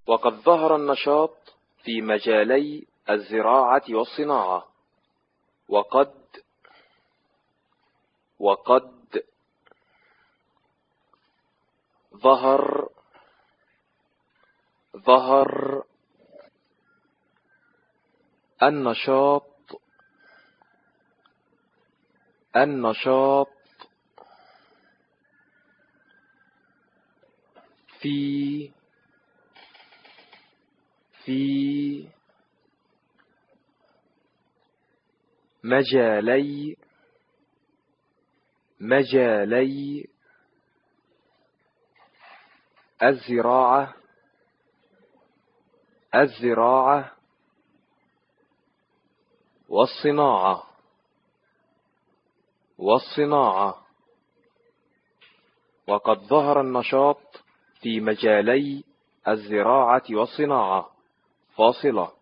وقد ظهر النشاط في مجالي الزراعة والصناعة. وقد ظهر النشاط في مجالي الزراعة والصناعة. وقد ظهر النشاط في مجالي الزراعة والصناعة. فاصلة.